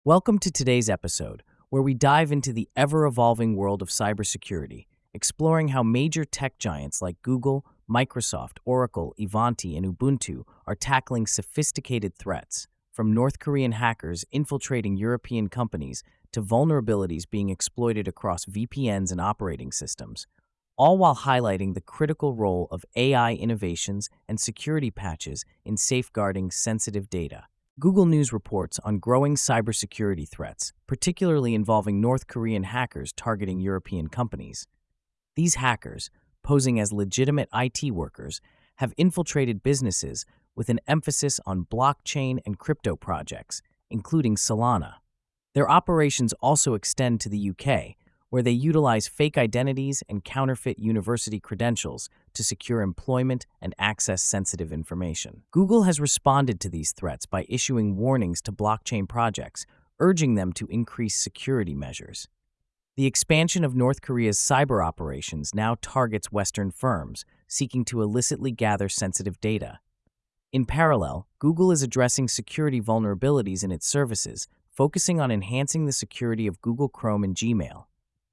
Welcome to today's episode, where we dive into the ever evolving world of cybersecurity, exploring how major tech giants like Google, Microsoft, Oracle, Ivanti, and Ubuntu are tackling sophisticated threats, from North Korean hackers infiltrating European companies to vulnerabilities being exploited across VPNs and operating systems, all while highlighting the critical role of AI innovations and security patches in safeguarding sensitive data. Google News reports on growing cybersecurity threats, particularly involving North Korean hackers targeting European companies. These hackers, posing as legitimate IT workers, have infiltrated businesses with an emphasis on blockchain and crypto projects, including Solana. Their operations also extend to the UK, where they utilize fake identities and counterfeit university credentials to secure employment and access sensitive information. Google has responded to these threats by issuing warnings to blockchain projects, urging them to increase security measures. The expansion of North Korea's cyber operations now targets Western firms seeking to illicitly gather sensitive data. In parallel, Google is addressing security vulnerabilities in its services, focusing on enhancing the security of Google Chrome and Gmail.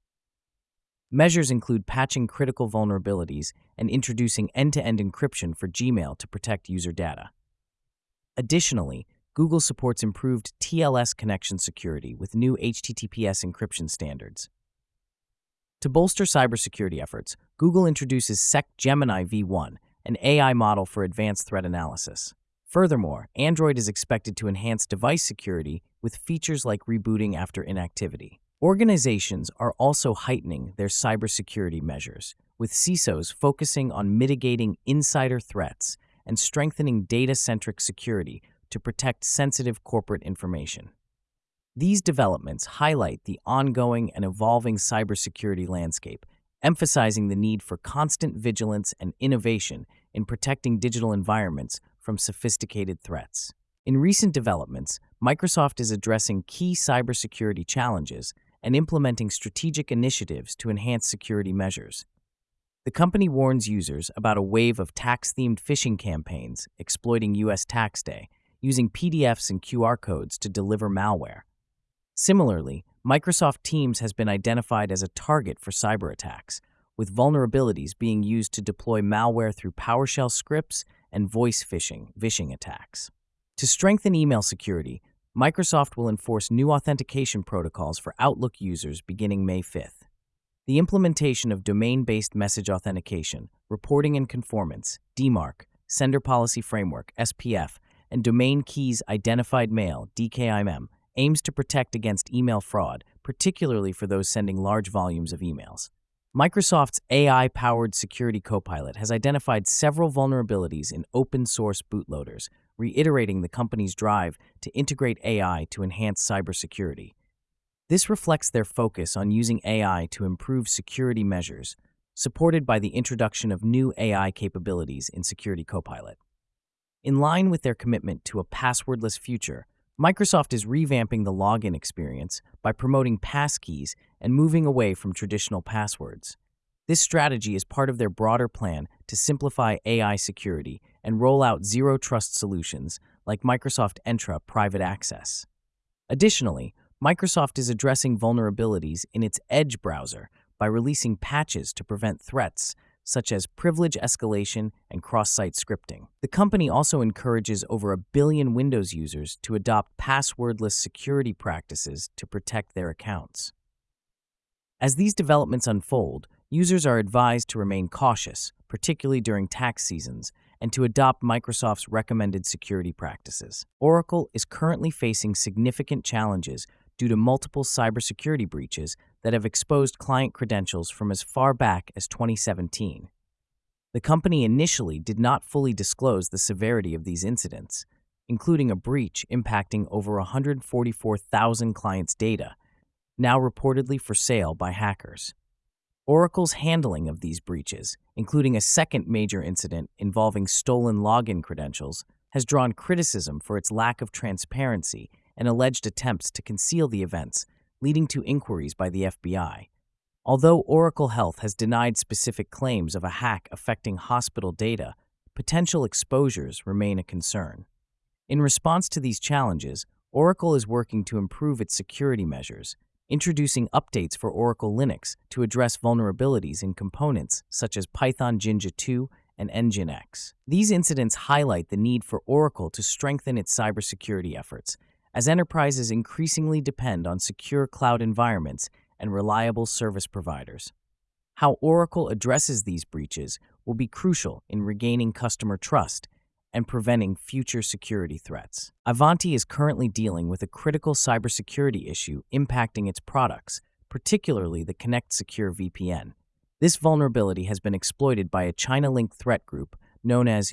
Measures include patching critical vulnerabilities and introducing end-to-end encryption for Gmail to protect user data. Additionally, Google supports improved TLS connection security with new HTTPS encryption standards. To bolster cybersecurity efforts, Google introduces SecGemini v1, an AI model for advanced threat analysis. Furthermore, Android is expected to enhance device security with features like rebooting after inactivity. Organizations are also heightening their cybersecurity measures, with CISOs focusing on mitigating insider threats and strengthening data-centric security to protect sensitive corporate information. These developments highlight the ongoing and evolving cybersecurity landscape, emphasizing the need for constant vigilance and innovation in protecting digital environments from sophisticated threats. In recent developments, Microsoft is addressing key cybersecurity challenges and implementing strategic initiatives to enhance security measures. The company warns users about a wave of tax-themed phishing campaigns exploiting U.S. tax day, using PDFs and QR codes to deliver malware. Similarly, Microsoft Teams has been identified as a target for cyber attacks, with vulnerabilities being used to deploy malware through PowerShell scripts and voice phishing attacks. To strengthen email security, Microsoft will enforce new authentication protocols for Outlook users beginning May 5th. The implementation of domain-based message authentication, reporting and conformance, DMARC, Sender Policy Framework, SPF, and Domain Keys Identified Mail, DKIM, aims to protect against email fraud, particularly for those sending large volumes of emails. Microsoft's AI-powered security copilot has identified several vulnerabilities in open-source bootloaders, reiterating the company's drive to integrate AI to enhance cybersecurity. This reflects their focus on using AI to improve security measures, supported by the introduction of new AI capabilities in Security Copilot. In line with their commitment to a passwordless future, Microsoft is revamping the login experience by promoting passkeys and moving away from traditional passwords. This strategy is part of their broader plan to simplify AI security and roll out zero-trust solutions like Microsoft Entra Private Access. Additionally, Microsoft is addressing vulnerabilities in its Edge browser by releasing patches to prevent threats such as privilege escalation and cross-site scripting. The company also encourages over 1 billion Windows users to adopt passwordless security practices to protect their accounts. As these developments unfold, users are advised to remain cautious, particularly during tax seasons, and to adopt Microsoft's recommended security practices. Oracle is currently facing significant challenges due to multiple cybersecurity breaches that have exposed client credentials from as far back as 2017. The company initially did not fully disclose the severity of these incidents, including a breach impacting over 144,000 clients' data, now reportedly for sale by hackers. Oracle's handling of these breaches, including a second major incident involving stolen login credentials, has drawn criticism for its lack of transparency and alleged attempts to conceal the events, leading to inquiries by the FBI. Although Oracle Health has denied specific claims of a hack affecting hospital data, potential exposures remain a concern. In response to these challenges, Oracle is working to improve its security measures, introducing updates for Oracle Linux to address vulnerabilities in components such as Python Jinja 2 and Nginx. These incidents highlight the need for Oracle to strengthen its cybersecurity efforts, as enterprises increasingly depend on secure cloud environments and reliable service providers. How Oracle addresses these breaches will be crucial in regaining customer trust and preventing future security threats. Ivanti is currently dealing with a critical cybersecurity issue impacting its products, particularly the Connect Secure VPN. This vulnerability has been exploited by a China-linked threat group known as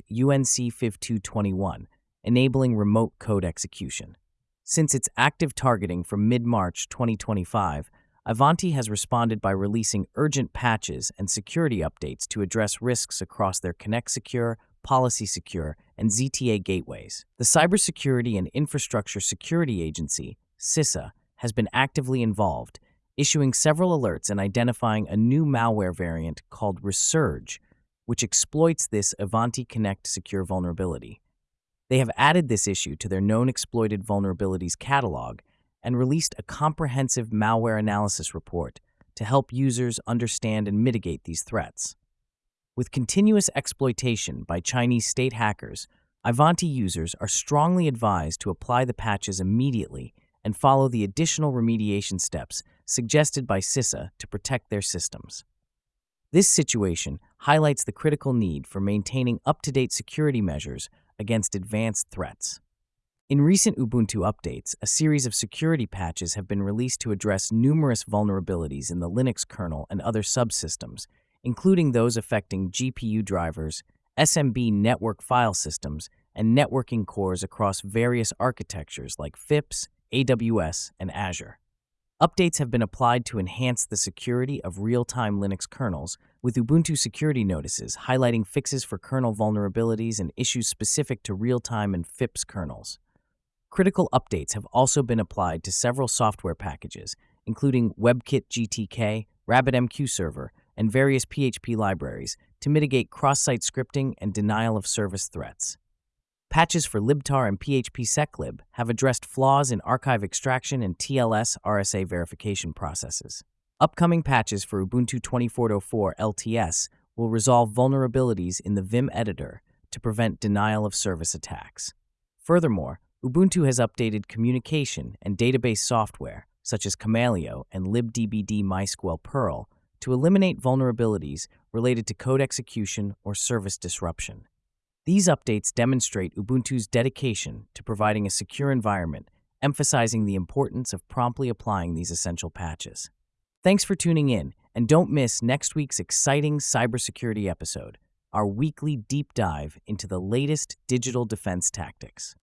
UNC5221, enabling remote code execution. Since its active targeting from mid-March 2025, Ivanti has responded by releasing urgent patches and security updates to address risks across their Connect Secure, Policy Secure, and ZTA gateways. The Cybersecurity and Infrastructure Security Agency, CISA, has been actively involved, issuing several alerts and identifying a new malware variant called Resurge, which exploits this Ivanti Connect Secure vulnerability. They have added this issue to their known exploited vulnerabilities catalog and released a comprehensive malware analysis report to help users understand and mitigate these threats. With continuous exploitation by Chinese state hackers, Ivanti users are strongly advised to apply the patches immediately and follow the additional remediation steps suggested by CISA to protect their systems. This situation highlights the critical need for maintaining up-to-date security measures against advanced threats. In recent Ubuntu updates, a series of security patches have been released to address numerous vulnerabilities in the Linux kernel and other subsystems, including those affecting GPU drivers, SMB network file systems, and networking cores across various architectures like FIPS, AWS, and Azure. Updates have been applied to enhance the security of real-time Linux kernels, with Ubuntu security notices highlighting fixes for kernel vulnerabilities and issues specific to real-time and FIPS kernels. Critical updates have also been applied to several software packages, including WebKit GTK, RabbitMQ Server, and various PHP libraries to mitigate cross-site scripting and denial-of-service threats. Patches for libtar and phpseclib have addressed flaws in archive extraction and TLS RSA verification processes. Upcoming patches for Ubuntu 24.04 LTS will resolve vulnerabilities in the Vim editor to prevent denial-of-service attacks. Furthermore, Ubuntu has updated communication and database software, such as Chamaleo and libdbd MySQL Perl, to eliminate vulnerabilities related to code execution or service disruption. These updates demonstrate Ubuntu's dedication to providing a secure environment, emphasizing the importance of promptly applying these essential patches. Thanks for tuning in, and don't miss next week's exciting cybersecurity episode, our weekly deep dive into the latest digital defense tactics.